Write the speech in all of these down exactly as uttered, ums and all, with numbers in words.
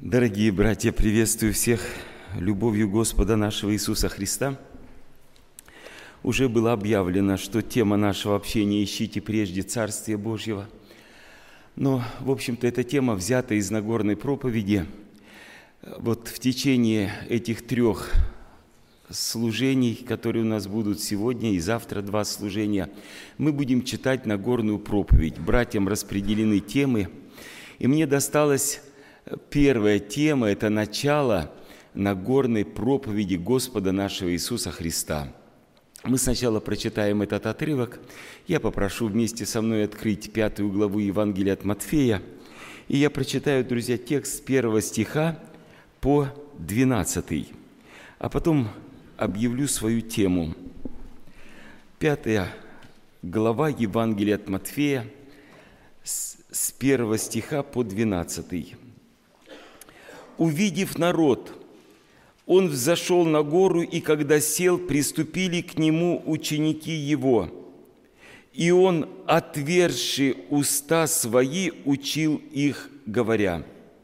Дорогие братья, приветствую всех любовью Господа нашего Иисуса Христа. Уже было объявлено, что тема нашего общения «Ищите прежде Царствие Божьего». Но, в общем-то, эта тема взята из Нагорной проповеди. Вот в течение этих трех служений, которые у нас будут сегодня и завтра, два служения, мы будем читать Нагорную проповедь. Братьям распределены темы, и мне досталось... Первая тема – это начало Нагорной проповеди Господа нашего Иисуса Христа. Мы сначала прочитаем этот отрывок. Я попрошу вместе со мной открыть пятую главу Евангелия от Матфея. И я прочитаю, друзья, текст с первого стиха по двенадцатый. А потом объявлю свою тему. Пятая глава Евангелия от Матфея с первого стиха по двенадцатый. «Увидев народ, он взошел на гору, и когда сел, приступили к нему ученики его. И он, отверзши уста свои, учил их, говоря: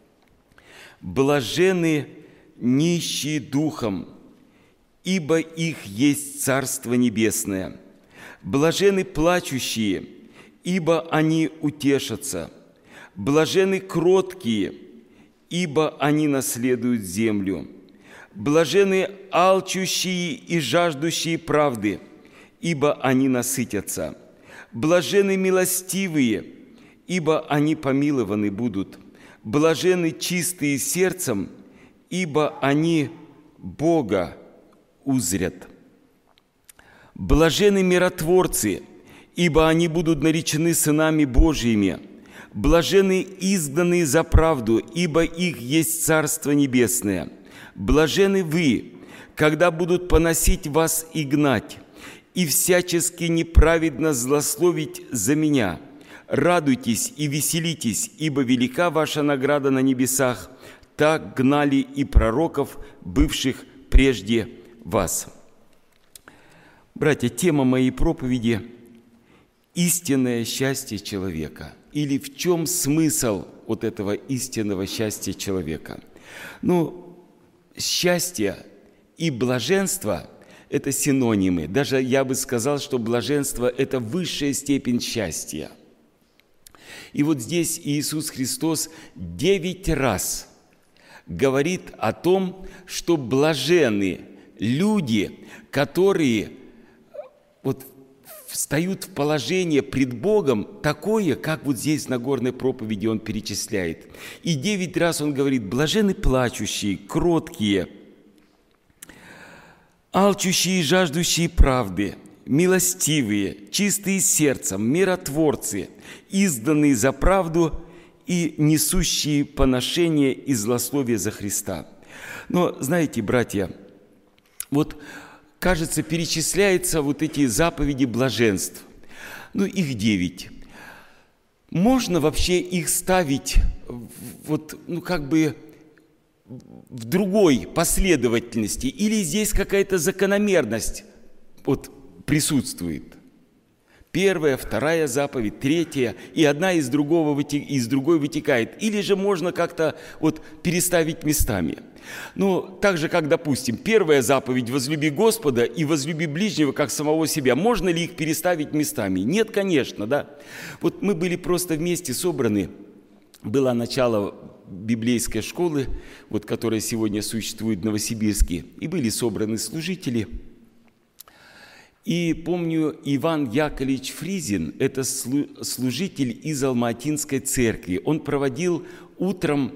блаженны нищие духом, ибо их есть Царство Небесное. Блаженны плачущие, ибо они утешатся. Блаженны кроткие, ибо они наследуют землю. Блаженны алчущие и жаждущие правды, ибо они насытятся. Блаженны милостивые, ибо они помилованы будут. Блаженны чистые сердцем, ибо они Бога узрят. Блаженны миротворцы, ибо они будут наречены сынами Божьими. Блаженны изгнанные за правду, ибо их есть Царство Небесное. Блаженны вы, когда будут поносить вас и гнать, и всячески неправедно злословить за меня. Радуйтесь и веселитесь, ибо велика ваша награда на небесах. Так гнали и пророков, бывших прежде вас». Братья, тема моей проповеди – истинное счастье человека. Или в чем смысл вот этого истинного счастья человека? Ну, счастье и блаженство – это синонимы. Даже я бы сказал, что блаженство – это высшая степень счастья. И вот здесь Иисус Христос девять раз говорит о том, что блаженны люди, которые вот встают в положение пред Богом такое, как вот здесь в Нагорной проповеди Он перечисляет. И девять раз Он говорит: блаженны плачущие, кроткие, алчущие и жаждущие правды, милостивые, чистые сердцем, миротворцы, изданные за правду и несущие поношение и злословие за Христа. Но, знаете, братья, вот кажется, перечисляются вот эти заповеди блаженств. Ну, их девять. Можно вообще их ставить вот, ну, как бы в другой последовательности? Или здесь какая-то закономерность вот присутствует? Первая, вторая заповедь, третья, и одна из, другого, из другой вытекает. Или же можно как-то вот переставить местами. Ну, так же, как, допустим, первая заповедь «возлюби Господа» и «возлюби ближнего, как самого себя». Можно ли их переставить местами? Нет, конечно, да. Вот мы были просто вместе собраны. Было начало библейской школы, вот, которая сегодня существует в Новосибирске, и были собраны служители. И помню, Иван Яковлевич Фризин, это служитель из Алматинской церкви, он проводил утром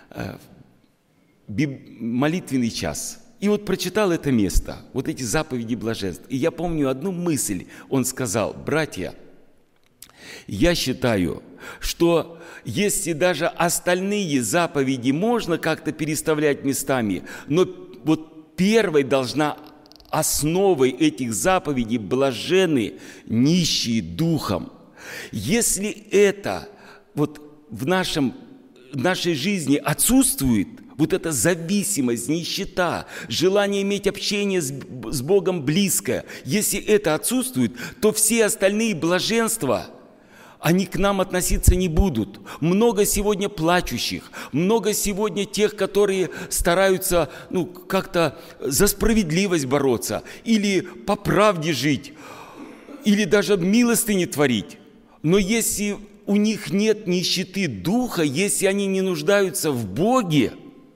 молитвенный час. И вот прочитал это место, вот эти заповеди блаженств. И я помню одну мысль, он сказал: братья, я считаю, что если даже остальные заповеди можно как-то переставлять местами, но вот первой должна основой этих заповедей блаженны нищие духом. Если это вот в, нашем, в нашей жизни отсутствует, вот эта зависимость, нищета, желание иметь общение с, с Богом близкое, если это отсутствует, то все остальные блаженства, они к нам относиться не будут. Много сегодня плачущих, много сегодня тех, которые стараются ну, как-то за справедливость бороться, или по правде жить, или даже милостыни творить. Но если у них нет нищеты духа, если они не нуждаются в Боге,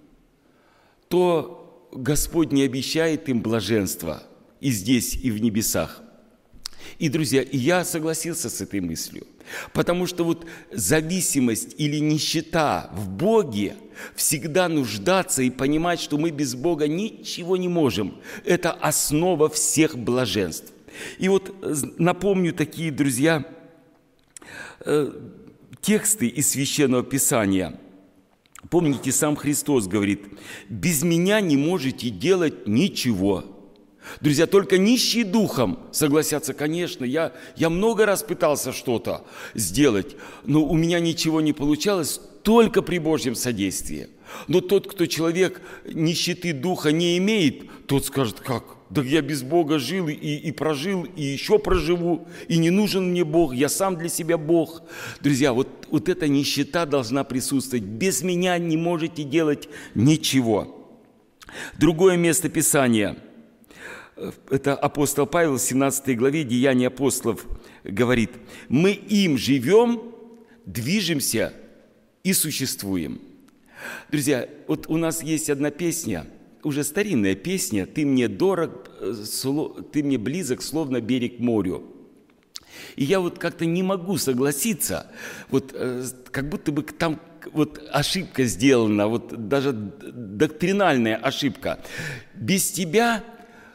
то Господь не обещает им блаженства и здесь, и в небесах. И, друзья, и я согласился с этой мыслью, потому что вот зависимость или нищета в Боге, всегда нуждаться и понимать, что мы без Бога ничего не можем, это основа всех блаженств. И вот напомню такие, друзья, тексты из Священного Писания. Помните, сам Христос говорит: «Без Меня не можете делать ничего». Друзья, только нищие духом согласятся, конечно, я, я много раз пытался что-то сделать, но у меня ничего не получалось, только при Божьем содействии. Но тот, кто человек нищеты духа не имеет, тот скажет: как? Да я без Бога жил и, и прожил, и еще проживу, и не нужен мне Бог, я сам для себя Бог. Друзья, вот, вот эта нищета должна присутствовать. Без Меня не можете делать ничего. Другое место Писания. Это апостол Павел в семнадцатой главе Деяний апостолов говорит: «Мы им живем, движемся и существуем». Друзья, вот у нас есть одна песня, уже старинная песня: «Ты мне дорог, ты мне близок, словно берег морю». И я вот как-то не могу согласиться, вот как будто бы там вот ошибка сделана, вот даже доктринальная ошибка. «Без тебя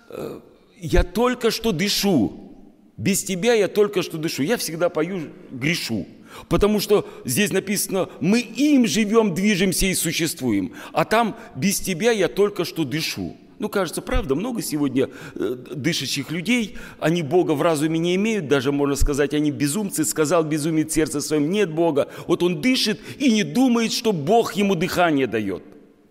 я только что дышу, без тебя я только что дышу». Я всегда пою «грешу», потому что здесь написано: «Мы им живем, движемся и существуем», а там «без тебя я только что дышу». Ну, кажется, правда, много сегодня дышащих людей, они Бога в разуме не имеют, даже, можно сказать, они безумцы. Сказал безумец в сердце своем: нет Бога. Вот он дышит и не думает, что Бог ему дыхание дает.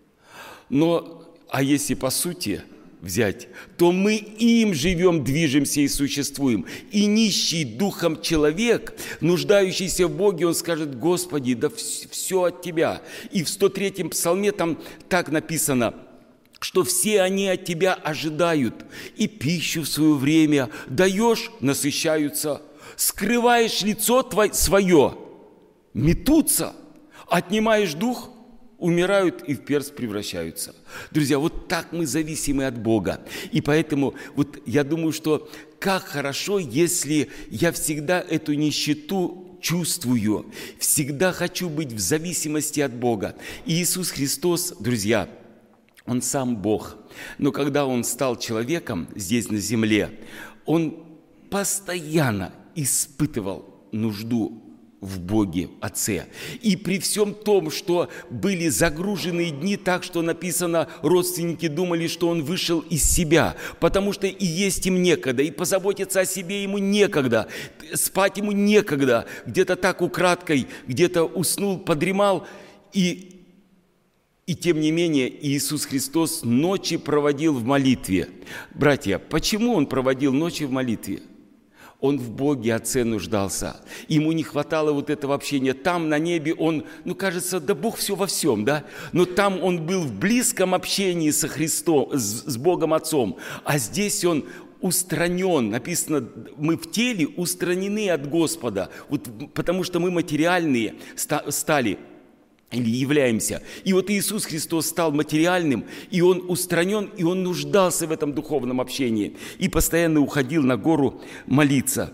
Но, а если по сути взять, то мы им живем, движемся и существуем. И нищий духом человек, нуждающийся в Боге, он скажет: Господи, да все от Тебя. И в сто третьем псалме там так написано, что все они от Тебя ожидают, и пищу в свое время даешь, насыщаются, скрываешь лицо твое, свое, метутся, отнимаешь дух, умирают и в перст превращаются. Друзья, вот так мы зависимы от Бога. И поэтому вот я думаю, что как хорошо, если я всегда эту нищету чувствую, всегда хочу быть в зависимости от Бога. И Иисус Христос, друзья, Он сам Бог. Но когда Он стал человеком здесь на земле, Он постоянно испытывал нужду в Боге Отце. И при всем том, что были загруженные дни, так что написано, родственники думали, что он вышел из себя, потому что и есть им некогда, и позаботиться о себе ему некогда, спать ему некогда, где-то так украдкой, где-то уснул, подремал, и, и тем не менее Иисус Христос ночи проводил в молитве. Братья, почему Он проводил ночи в молитве? Он в Боге Отце нуждался. Ему не хватало вот этого общения. Там, на небе, он, ну, кажется, да Бог все во всем, да? Но там он был в близком общении со Христом, с, с Богом Отцом. А здесь он устранен. Написано, мы в теле устранены от Господа. Вот, потому что мы материальные стали или являемся. И вот Иисус Христос стал материальным, и Он устранен, и Он нуждался в этом духовном общении, и постоянно уходил на гору молиться.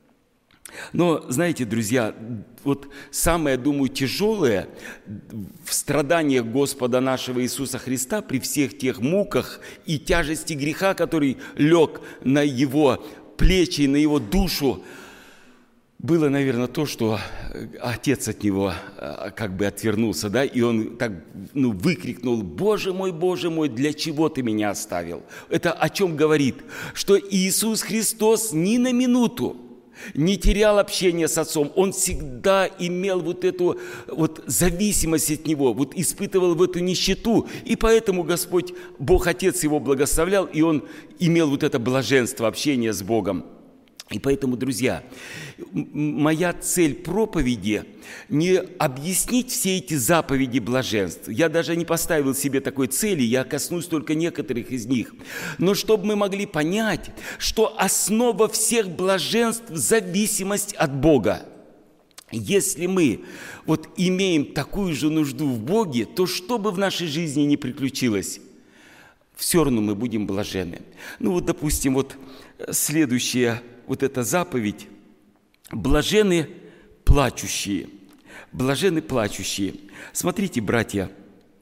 Но, знаете, друзья, вот самое, думаю, тяжелое в страданиях Господа нашего Иисуса Христа при всех тех муках и тяжести греха, который лег на Его плечи, на Его душу, было, наверное, то, что Отец от Него как бы отвернулся, да, и Он так, ну, выкрикнул: «Боже мой, Боже мой, для чего Ты меня оставил?» Это о чем говорит? Что Иисус Христос ни на минуту не терял общение с Отцом. Он всегда имел вот эту вот зависимость от Него, вот испытывал в эту нищету. И поэтому Господь, Бог Отец Его благословлял, и Он имел вот это блаженство общения с Богом. И поэтому, друзья, моя цель проповеди не объяснить все эти заповеди блаженств. Я даже не поставил себе такой цели, я коснусь только некоторых из них. Но чтобы мы могли понять, что основа всех блаженств – зависимость от Бога. Если мы вот имеем такую же нужду в Боге, то что бы в нашей жизни ни приключилось, все равно мы будем блаженны. Ну вот, допустим, вот следующая вот эта заповедь. Блаженны плачущие. Блаженны плачущие. Смотрите, братья,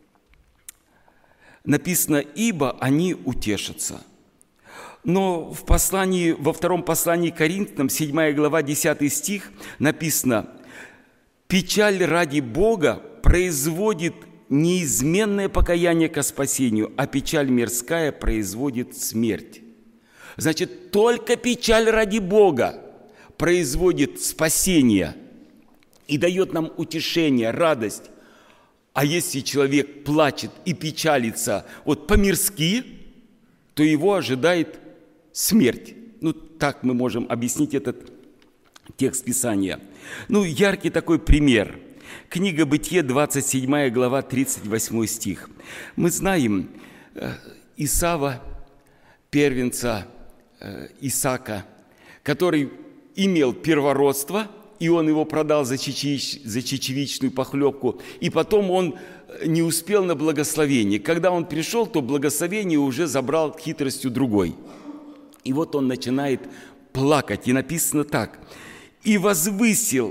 написано, ибо они утешатся. Но в послании, во втором послании к Коринфянам, седьмая глава, десятый стих, написано, печаль ради Бога производит неизменное покаяние ко спасению, а печаль мирская производит смерть. Значит, только печаль ради Бога производит спасение и дает нам утешение, радость. А если человек плачет и печалится вот по-мирски, то его ожидает смерть. Ну, так мы можем объяснить этот текст Писания. Ну, яркий такой пример. Книга Бытие, двадцать седьмая глава, тридцать восьмой стих. Мы знаем Исава, первенца Исаака, который имел первородство, и он его продал за, чечевич, за чечевичную похлебку, и потом он не успел на благословение. Когда он пришел, то благословение уже забрал хитростью другой. И вот он начинает плакать, и написано так. «И возвысил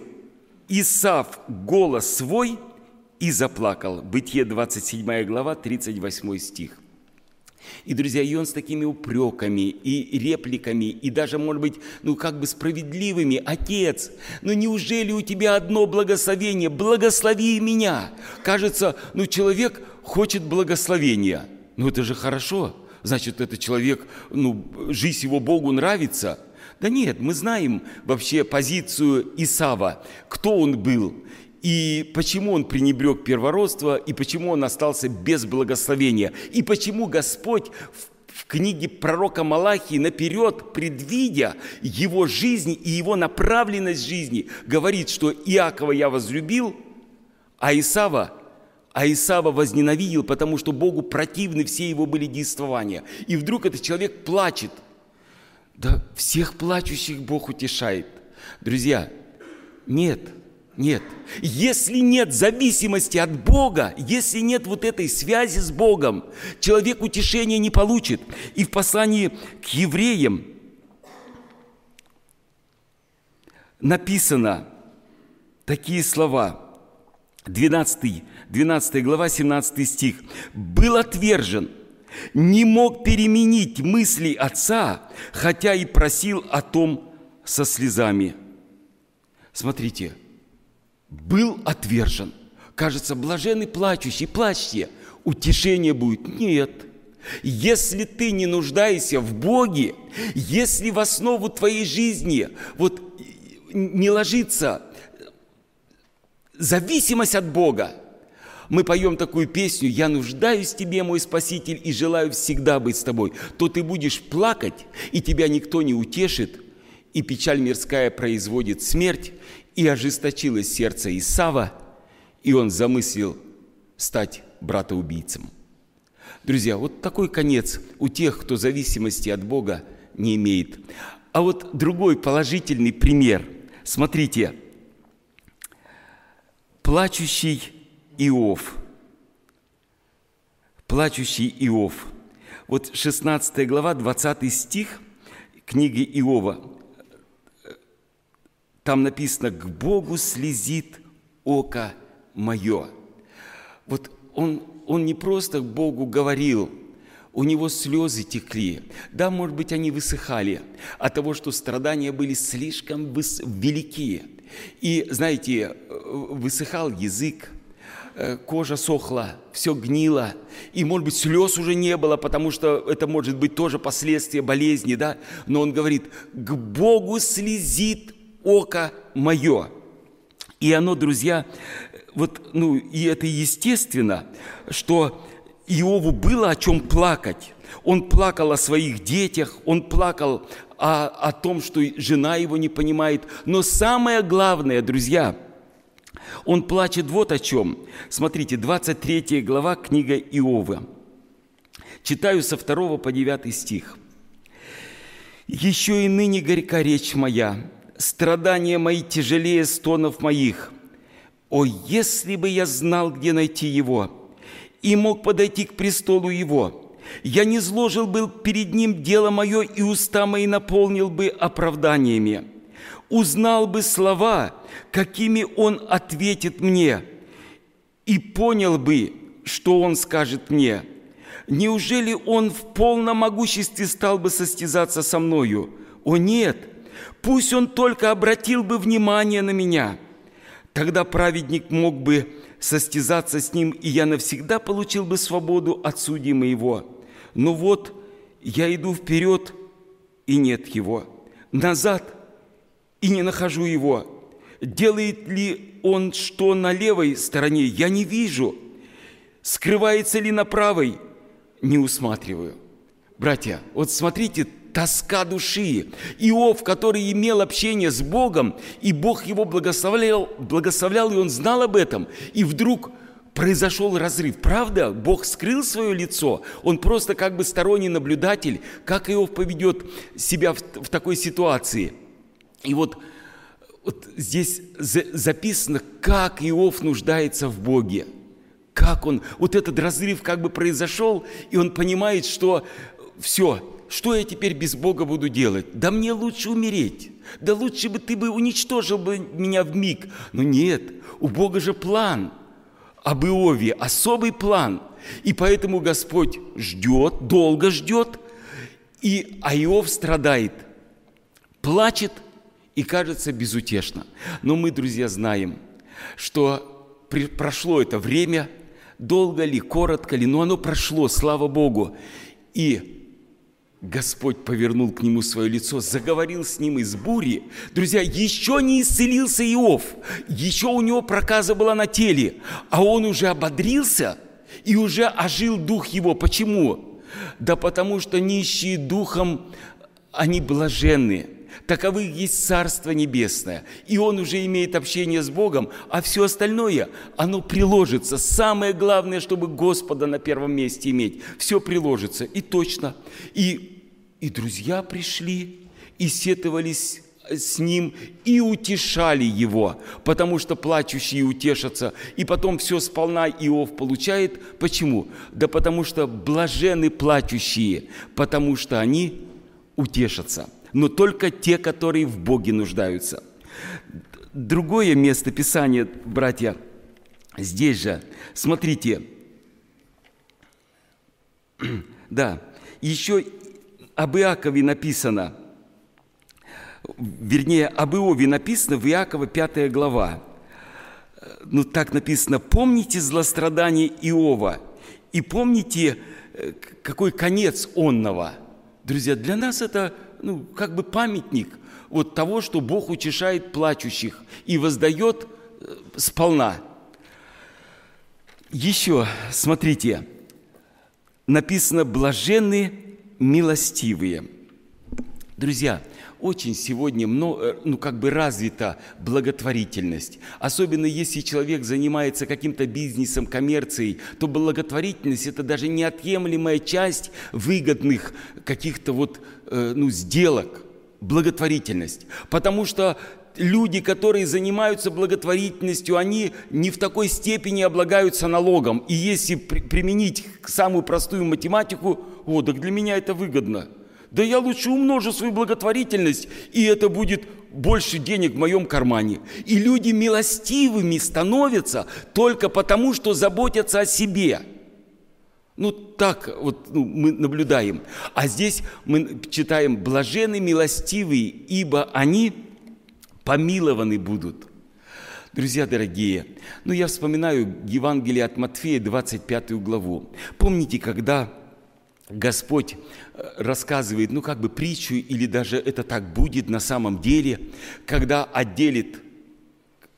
Исав голос свой и заплакал». Бытие, двадцать седьмая глава, тридцать восьмой стих. И, друзья, и он с такими упреками и репликами, и даже, может быть, ну, как бы справедливыми. «Отец, ну, неужели у тебя одно благословение? Благослови меня!» Кажется, ну, человек хочет благословения. Ну, это же хорошо. Значит, этот человек, ну, жизнь его Богу нравится. Да нет, мы знаем вообще позицию Исава, кто он был. И почему он пренебрег первородство, и почему он остался без благословения, и почему Господь в, в книге пророка Малахии наперед, предвидя его жизнь и его направленность жизни, говорит, что Иакова я возлюбил, а Исава, а Исава возненавидел, потому что Богу противны все его были действования. И вдруг этот человек плачет. Да всех плачущих Бог утешает. Друзья, нет. Нет. Если нет зависимости от Бога, если нет вот этой связи с Богом, человек утешения не получит. И в послании к евреям написано такие слова. двенадцатая, двенадцатая глава, семнадцатый стих. «Был отвержен, не мог переменить мысли отца, хотя и просил о том со слезами». Смотрите. Был отвержен. Кажется, блаженный плачущий, плачьте, утешение будет. Нет. Если ты не нуждаешься в Боге, если в основу твоей жизни вот не ложится зависимость от Бога, мы поем такую песню «Я нуждаюсь в тебе, мой Спаситель, и желаю всегда быть с тобой», то ты будешь плакать, и тебя никто не утешит, и печаль мирская производит смерть, и ожесточилось сердце Исава, и он замыслил стать братоубийцем. Друзья, вот такой конец у тех, кто зависимости от Бога не имеет. А вот другой положительный пример. Смотрите, плачущий Иов. Плачущий Иов. Вот шестнадцатая глава, двадцатый стих книги Иова. Там написано: «К Богу слезит око мое». Вот он, он не просто к Богу говорил, у него слезы текли. Да, может быть, они высыхали от того, что страдания были слишком выс- велики. И, знаете, высыхал язык, кожа сохла, все гнило, и, может быть, слез уже не было, потому что это может быть тоже последствия болезни, да? Но он говорит: «К Богу слезит око мое». И оно, друзья, вот, ну, и это естественно, что Иову было о чем плакать. Он плакал о своих детях, он плакал о, о том, что жена его не понимает. Но самое главное, друзья, он плачет вот о чем. Смотрите, двадцать третья глава, книга Иова. Читаю со второго по девятый стих. «Еще и ныне горька речь моя, страдания мои тяжелее стонов моих. О, если бы я знал, где найти его, и мог подойти к престолу его, я не зложил бы перед ним дело мое, и уста мои наполнил бы оправданиями. Узнал бы слова, какими он ответит мне, и понял бы, что он скажет мне. Неужели он в полном могуществе стал бы состязаться со мною? О нет! Пусть он только обратил бы внимание на меня. Тогда праведник мог бы состязаться с ним, и я навсегда получил бы свободу от судьи моего. Но вот я иду вперед, и нет его, назад, и не нахожу его. Делает ли он что на левой стороне? Я не вижу. Скрывается ли на правой? Не усматриваю». Братья, вот смотрите, тоска души. Иов, который имел общение с Богом, и Бог его благословлял, благословлял, и он знал об этом, и вдруг произошел разрыв. Правда? Бог скрыл свое лицо. Он просто как бы сторонний наблюдатель, как Иов поведет себя в, в такой ситуации. И вот, вот здесь за, записано, как Иов нуждается в Боге. Как он, вот этот разрыв как бы произошел, и он понимает, что все, что я теперь без Бога буду делать? Да мне лучше умереть. Да лучше бы ты бы уничтожил бы меня вмиг. Но нет, у Бога же план. Об Иове особый план. И поэтому Господь ждет, долго ждет, и а Иов страдает, плачет и кажется безутешно. Но мы, друзья, знаем, что прошло это время, долго ли, коротко ли, но оно прошло, слава Богу. И Господь повернул к нему свое лицо, заговорил с ним из бури. Друзья, еще не исцелился Иов, еще у него проказа была на теле, а он уже ободрился и уже ожил дух его. Почему? Да потому что нищие духом, они блаженны. Таковых есть Царство Небесное. И он уже имеет общение с Богом, а все остальное, оно приложится. Самое главное, чтобы Господа на первом месте иметь. Все приложится. И точно. И, и друзья пришли, и сетовались с ним, и утешали его, потому что плачущие утешатся. И потом все сполна Иов получает. Почему? Да потому что блаженны плачущие, потому что они утешатся. Но только те, которые в Боге нуждаются. Другое место Писания, братья, здесь же, смотрите, да, еще об Иакове написано, вернее, об Иове написано в Иакова пятая глава. Ну, так написано: «Помните злострадание Иова, и помните, какой конец онного». Друзья, для нас это, ну, как бы памятник вот того, что Бог утешает плачущих и воздает сполна. Еще, смотрите, написано: «Блаженны милостивые». Друзья, очень сегодня много, ну, как бы развита благотворительность. Особенно если человек занимается каким-то бизнесом, коммерцией, то благотворительность – это даже неотъемлемая часть выгодных каких-то вот, э, ну, сделок. Благотворительность. Потому что люди, которые занимаются благотворительностью, они не в такой степени облагаются налогом. И если при- применить самую простую математику, о, так для меня это выгодно. Да я лучше умножу свою благотворительность, и это будет больше денег в моем кармане. И люди милостивыми становятся только потому, что заботятся о себе. Ну, так вот, ну, мы наблюдаем. А здесь мы читаем: «Блаженны милостивые, ибо они помилованы будут». Друзья дорогие, ну, я вспоминаю Евангелие от Матфея, двадцать пятую главу. Помните, когда Господь рассказывает, ну, как бы притчу, или даже это так будет на самом деле, когда отделит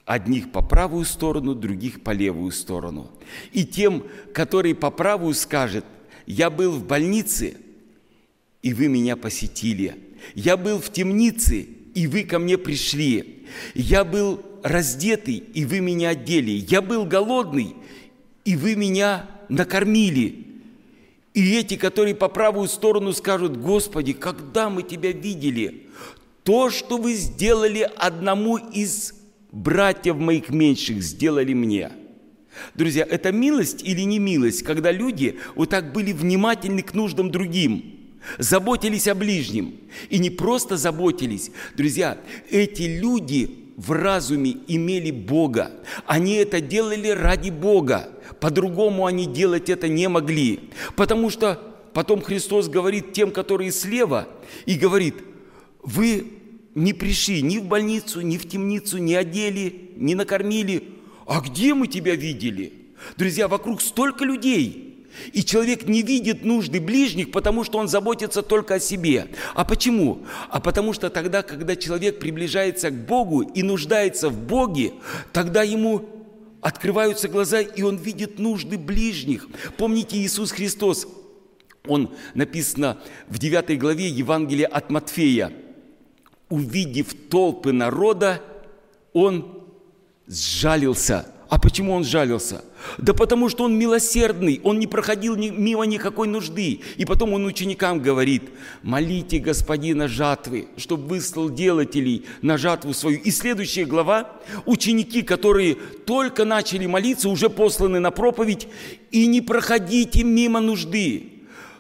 Одних по правую сторону, других по левую сторону. И тем, который по правую скажет: «Я был в больнице, и вы меня посетили. Я был в темнице, и вы ко мне пришли. Я был раздетый, и вы меня одели. Я был голодный, и вы меня накормили». И эти, которые по правую сторону, скажут: «Господи, когда мы Тебя видели? То, что вы сделали одному из братьев моих меньших, сделали мне». Друзья, это милость или не милость, когда люди вот так были внимательны к нуждам другим, заботились о ближнем. И не просто заботились. Друзья, эти люди в разуме имели Бога. Они это делали ради Бога. По-другому они делать это не могли. Потому что потом Христос говорит тем, которые слева, и говорит: вы не пришли ни в больницу, ни в темницу, не одели, не накормили. А где мы Тебя видели? Друзья, вокруг столько людей. И человек не видит нужды ближних, потому что он заботится только о себе. А почему? А потому что тогда, когда человек приближается к Богу и нуждается в Боге, тогда ему открываются глаза, и он видит нужды ближних. Помните, Иисус Христос, он, написано в девятой главе Евангелия от Матфея, увидев толпы народа, он сжалился. А почему он сжалился? Да потому что он милосердный, он не проходил ни, мимо никакой нужды. И потом он ученикам говорит: молите Господина жатвы, чтобы выслал делателей на жатву свою. И следующая глава: ученики, которые только начали молиться, уже посланы на проповедь, и не проходите мимо нужды.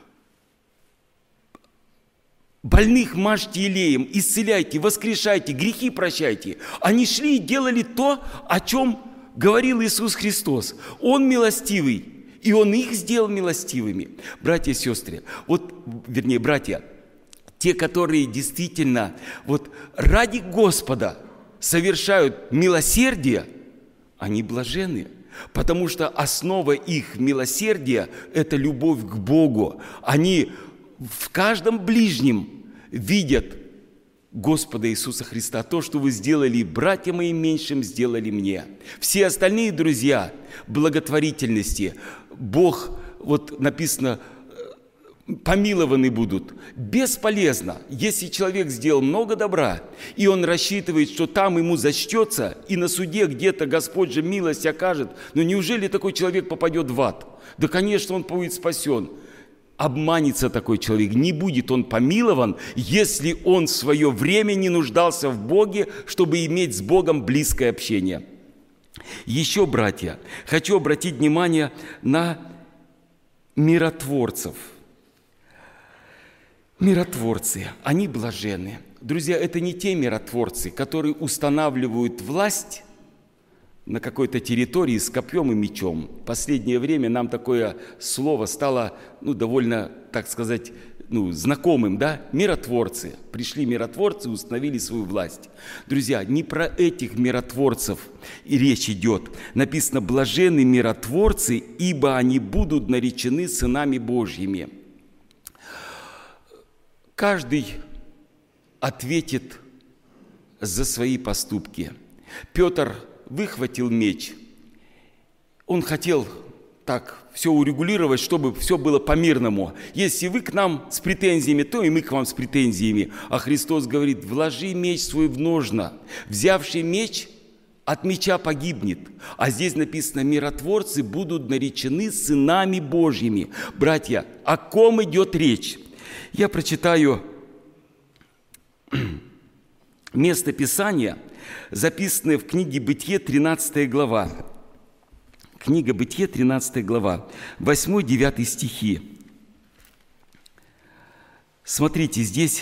Больных мажьте елеем, исцеляйте, воскрешайте, грехи прощайте. Они шли и делали то, о чем говорил Иисус Христос. Он милостивый, и Он их сделал милостивыми. Братья и сестры, вот, вернее, братья, те, которые действительно вот ради Господа совершают милосердие, они блаженны. Потому что основа их милосердия – это любовь к Богу. Они в каждом ближнем видят Господа Иисуса Христа. То, что вы сделали братьям моим меньшим, сделали мне. Все остальные, друзья, благотворительности, Бог, вот написано, помилованы будут. Бесполезно. Если человек сделал много добра, и он рассчитывает, что там ему зачтется, и на суде где-то Господь же милость окажет, но неужели такой человек попадет в ад? Да, конечно, он будет спасен. Обманется такой человек, не будет он помилован, если он в свое время не нуждался в Боге, чтобы иметь с Богом близкое общение. Еще, братья, хочу обратить внимание на миротворцев. Миротворцы, они блаженны. Друзья, это не те миротворцы, которые устанавливают власть на какой-то территории с копьем и мечом. В последнее время нам такое слово стало, ну, довольно, так сказать, ну, знакомым, да? Миротворцы. Пришли миротворцы, установили свою власть. Друзья, не про этих миротворцев и речь идет. Написано: блаженны миротворцы, ибо они будут наречены сынами Божьими. Каждый ответит за свои поступки. Петр выхватил меч. Он хотел так все урегулировать, чтобы все было по-мирному. Если вы к нам с претензиями, то и мы к вам с претензиями. А Христос говорит: вложи меч свой в ножна. Взявший меч от меча погибнет. А здесь написано: миротворцы будут наречены сынами Божьими. Братья, о ком идет речь? Я прочитаю место Писания, записанное в книге Бытие, тринадцатая глава. Книга Бытие, тринадцатая глава, восьмой-девятый стихи. Смотрите, здесь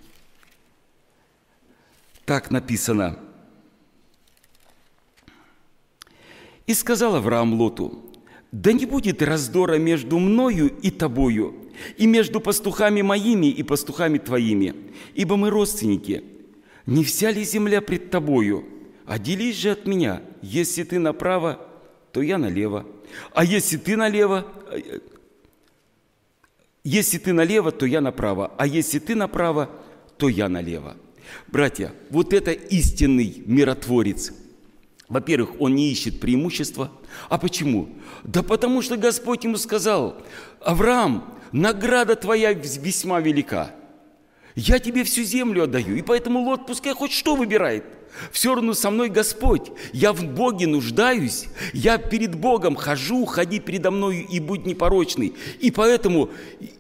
так написано. «И сказал Авраам Лоту: да не будет раздора между мною и тобою, и между пастухами моими и пастухами твоими, ибо мы родственники. Не вся ли земля пред тобою? Отделись же от меня. Если ты направо, то я налево. А если ты налево, если ты налево, то я направо. А если ты направо, то я налево». Братья, вот это истинный миротворец. Во-первых, он не ищет преимущества. А почему? Да потому что Господь ему сказал: Авраам, награда твоя весьма велика. Я тебе всю землю отдаю, и поэтому Лот пускай хоть что выбирает. Все равно со мной Господь. Я в Боге нуждаюсь. Я перед Богом хожу, ходи передо мною и будь непорочный. И поэтому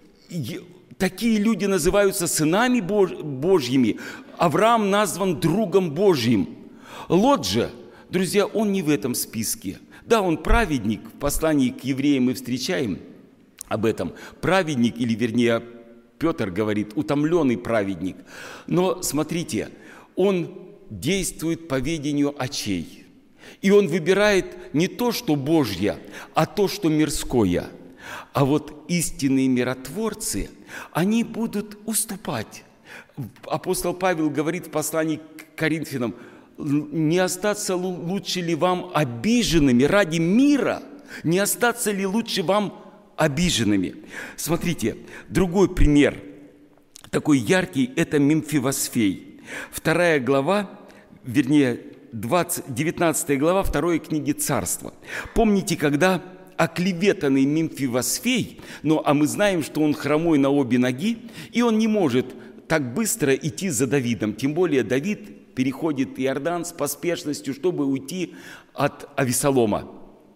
такие люди называются сынами Божьими. Авраам назван другом Божьим. Лот же, друзья, он не в этом списке. Да, он праведник. В послании к евреям мы встречаем об этом. Праведник, или вернее, Петр говорит, утомленный праведник. Но смотрите, он действует по ведению очей. И он выбирает не то, что Божье, а то, что мирское. А вот истинные миротворцы, они будут уступать. Апостол Павел говорит в послании к Коринфянам: не остаться лучше ли вам обиженными ради мира? Не остаться ли лучше вам обиженными? Смотрите, другой пример, такой яркий, это Мемфивосфей. Вторая глава, вернее, двадцать, девятнадцатая глава второй книги Царства. Помните, когда оклеветанный Мемфивосфей, ну, а мы знаем, что он хромой на обе ноги, и он не может так быстро идти за Давидом, тем более Давид переходит Иордан с поспешностью, чтобы уйти от Авесолома.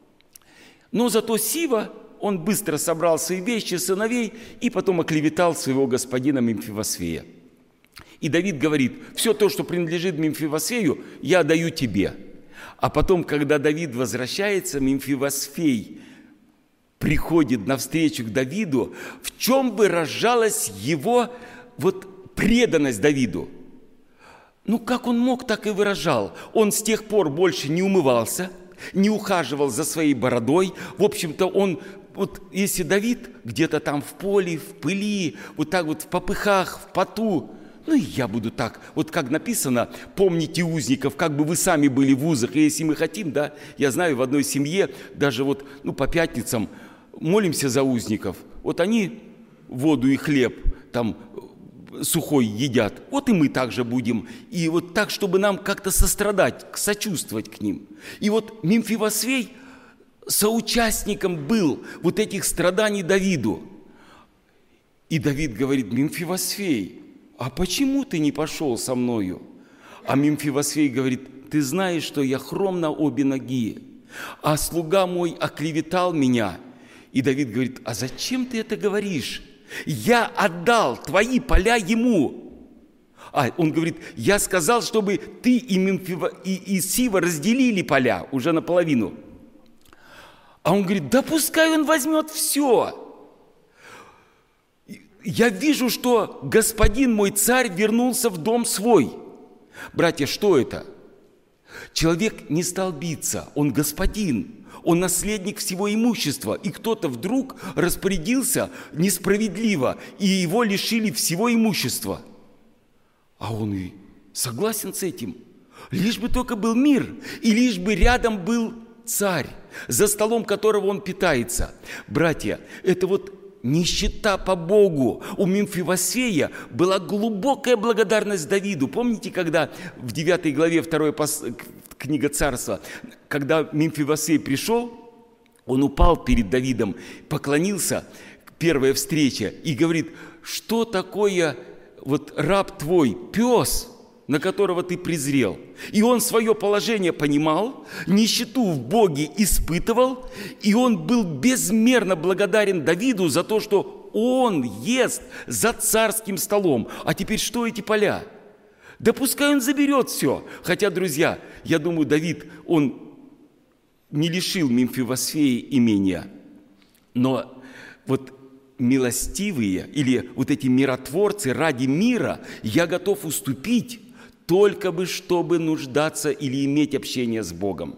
Но зато Сива, он быстро собрал свои вещи, сыновей, и потом оклеветал своего господина Мемфивосфея. И Давид говорит: все то, что принадлежит Мемфивосфею, я даю тебе. А потом, когда Давид возвращается, Мемфивосфей приходит навстречу к Давиду, в чем выражалась его вот преданность Давиду. Ну, как он мог, так и выражал. Он с тех пор больше не умывался, не ухаживал за своей бородой. В общем-то, он, вот если Давид где-то там в поле, в пыли, вот так вот в попыхах, в поту, ну и я буду так, вот как написано: помните узников, как бы вы сами были в узах. И если мы хотим, да, я знаю, в одной семье даже вот, ну, по пятницам молимся за узников. Вот они воду и хлеб там сухой едят, вот и мы также будем. И вот так, чтобы нам как-то сострадать, сочувствовать к ним. И вот Мемфивосфей соучастником был вот этих страданий Давиду. И Давид говорит: Мемфивосфей, а почему ты не пошел со мною? А Мемфивосфей говорит: ты знаешь, что я хром на обе ноги, а слуга мой оклеветал меня. И Давид говорит: а зачем ты это говоришь? Я отдал твои поля ему. А он говорит: я сказал, чтобы ты и, Мемфива, и, и Сива разделили поля уже наполовину. А он говорит: да пускай он возьмет все. Я вижу, что господин мой царь вернулся в дом свой. Братья, что это? Человек не стал биться, он господин. Он наследник всего имущества, и кто-то вдруг распорядился несправедливо, и его лишили всего имущества. А он и согласен с этим. Лишь бы только был мир, и лишь бы рядом был царь, за столом которого он питается. Братья, это вот нищета по Богу. У Мемфивосфея была глубокая благодарность Давиду. Помните, когда в девятой главе второй книга Царства, когда Мемфивосфей пришел, он упал перед Давидом, поклонился, первая встреча, и говорит: что такое вот раб твой, пес, на которого ты презрел? И он свое положение понимал, нищету в Боге испытывал, и он был безмерно благодарен Давиду за то, что он ест за царским столом. А теперь что эти поля? Да пускай он заберет все. Хотя, друзья, я думаю, Давид, он не лишил Мемфивосфея имения. Но вот милостивые или вот эти миротворцы ради мира я готов уступить, только бы чтобы нуждаться или иметь общение с Богом.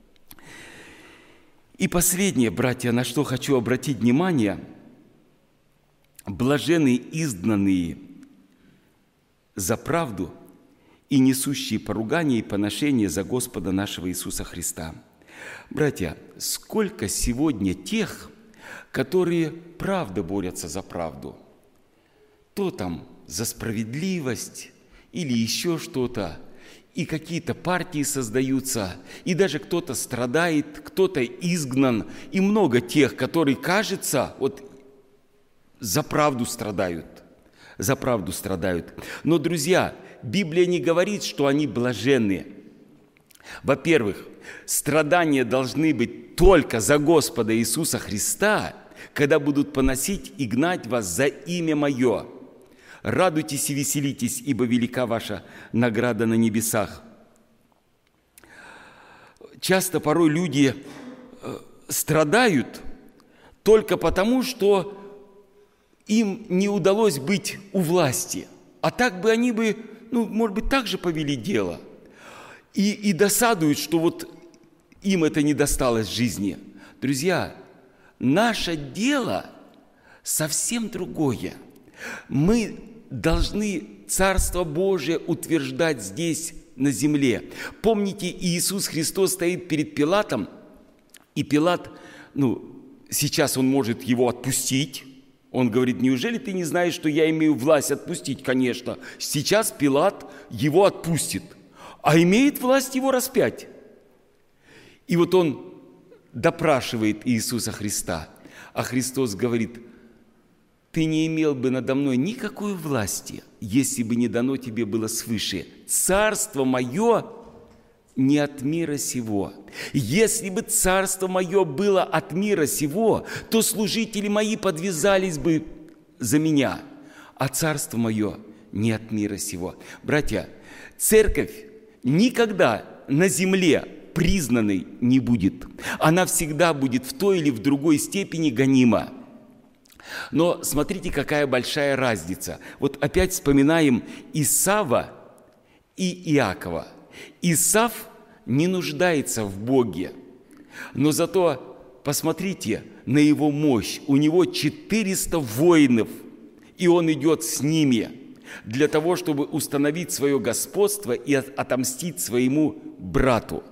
И последнее, братья, на что хочу обратить внимание: блаженны изгнанные за правду и несущие поругание и поношение за Господа нашего Иисуса Христа. Братья, сколько сегодня тех, которые правда борются за правду, то там за справедливость или еще что-то, и какие-то партии создаются, и даже кто-то страдает, кто-то изгнан, и много тех, которые, кажется, вот за правду страдают, за правду страдают. Но, друзья, Библия не говорит, что они блаженные. Во-первых, страдания должны быть только за Господа Иисуса Христа, когда будут поносить и гнать вас за имя Мое. Радуйтесь и веселитесь, ибо велика ваша награда на небесах. Часто порой люди страдают только потому, что им не удалось быть у власти. А так бы они бы, ну, может быть, так же повели дело. И, и досадуют, что вот им это не досталось в жизни. Друзья, наше дело совсем другое. Мы должны Царство Божие утверждать здесь, на земле. Помните, Иисус Христос стоит перед Пилатом, и Пилат, ну, сейчас он может его отпустить. Он говорит: неужели ты не знаешь, что я имею власть отпустить? Конечно. Сейчас Пилат его отпустит, а имеет власть его распять. И вот он допрашивает Иисуса Христа, а Христос говорит: ты не имел бы надо мной никакой власти, если бы не дано тебе было свыше. Царство мое не от мира сего. Если бы царство мое было от мира сего, то служители мои подвязались бы за меня, а царство мое не от мира сего. Братья, церковь никогда на земле признанной не будет. Она всегда будет в той или в другой степени гонима. Но смотрите, какая большая разница. Вот опять вспоминаем Исава и Иакова. Исав не нуждается в Боге, но зато посмотрите на его мощь. У него четыреста воинов, и он идет с ними для того, чтобы установить свое господство и отомстить своему брату.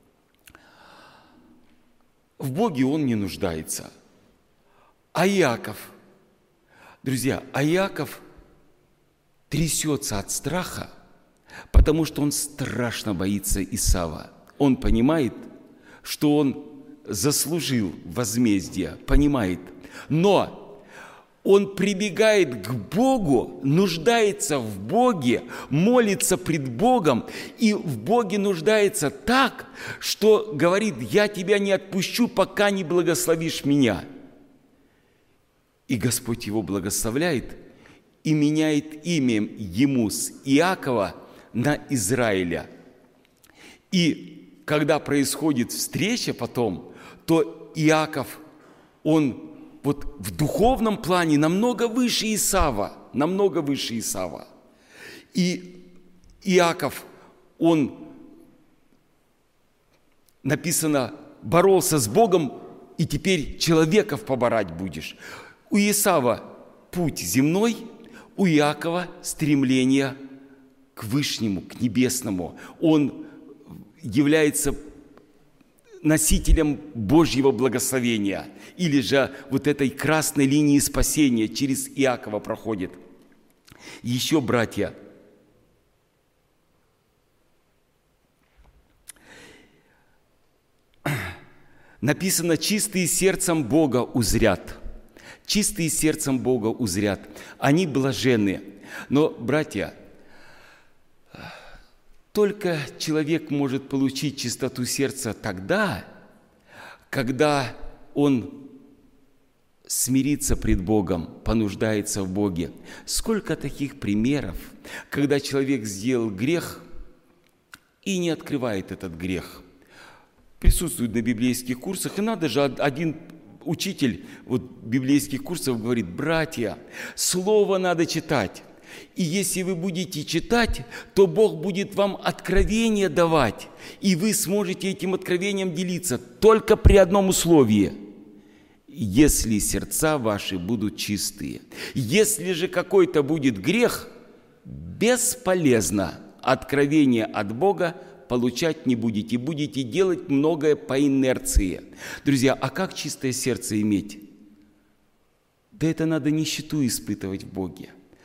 В Боге он не нуждается. А Иаков, друзья, а Иаков трясется от страха, потому что он страшно боится Исава. Он понимает, что он заслужил возмездие, понимает. Но он прибегает к Богу, нуждается в Боге, молится пред Богом, и в Боге нуждается так, что говорит: я тебя не отпущу, пока не благословишь меня. И Господь его благословляет и меняет имя ему с Иакова на Израиля. И когда происходит встреча потом, то Иаков, он вот в духовном плане намного выше Исава, намного выше Исава. И Иаков, он, написано, боролся с Богом, и теперь человеков побороть будешь. У Исава путь земной, у Иакова стремление к вышнему, к небесному. Он является носителем Божьего благословения, или же вот этой красной линии спасения через Иакова проходит. Еще, братья, написано: чистые сердцем Бога узрят. Чистые сердцем Бога узрят. Они блаженны. Но, братья, только человек может получить чистоту сердца тогда, когда он смирится пред Богом, понуждается в Боге. Сколько таких примеров, когда человек сделал грех и не открывает этот грех. Присутствует на библейских курсах, и надо же, один учитель вот, библейских курсов говорит: братья, слово надо читать. И если вы будете читать, то Бог будет вам откровение давать, и вы сможете этим откровением делиться только при одном условии: если сердца ваши будут чистые. Если же какой-то будет грех, бесполезно, откровение от Бога получать не будете, будете делать многое по инерции. Друзья, а как чистое сердце иметь? Да это надо нищету испытывать в Боге.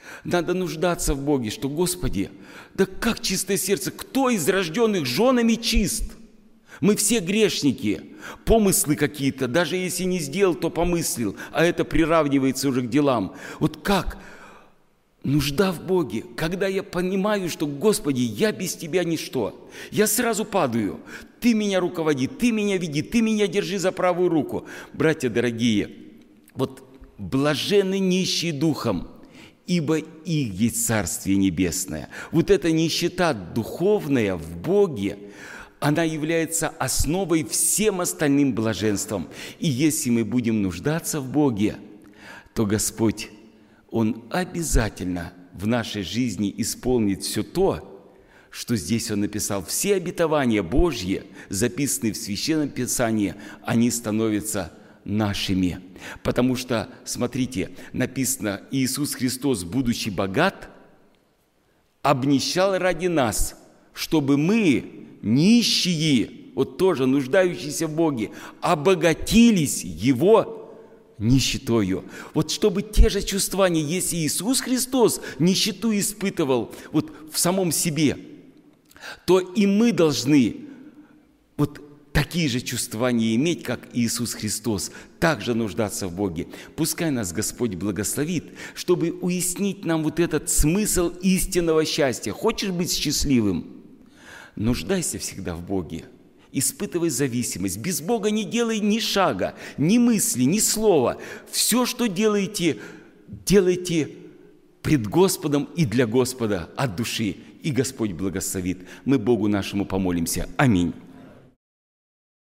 Надо нуждаться в Боге, что, Господи, да как чистое сердце, кто из рожденных женами чист? Мы все грешники, помыслы какие-то, даже если не сделал, то помыслил, а это приравнивается уже к делам. Вот как? Нужда в Боге, когда я понимаю, что, Господи, я без Тебя ничто. Я сразу падаю. Ты меня руководи, Ты меня веди, Ты меня держи за правую руку. Братья дорогие, вот блаженны нищие духом, ибо их есть Царствие Небесное. Вот эта нищета духовная в Боге, она является основой всем остальным блаженствам. И если мы будем нуждаться в Боге, то Господь, Он обязательно в нашей жизни исполнит все то, что здесь Он написал. Все обетования Божьи, записанные в Священном Писании, они становятся нашими. Потому что, смотрите, написано, Иисус Христос, будучи богат, обнищал ради нас, чтобы мы, нищие, вот тоже нуждающиеся в Боге, обогатились Его нищетою. Вот чтобы те же чувствования, если Иисус Христос нищету испытывал вот в самом себе, то и мы должны вот такие же чувствования иметь, как Иисус Христос, также нуждаться в Боге. Пускай нас Господь благословит, чтобы уяснить нам вот этот смысл истинного счастья. Хочешь быть счастливым? Нуждайся всегда в Боге. Испытывай зависимость. Без Бога не делай ни шага, ни мысли, ни слова. Все, что делаете, делайте пред Господом и для Господа от души. И Господь благословит. Мы Богу нашему помолимся. Аминь.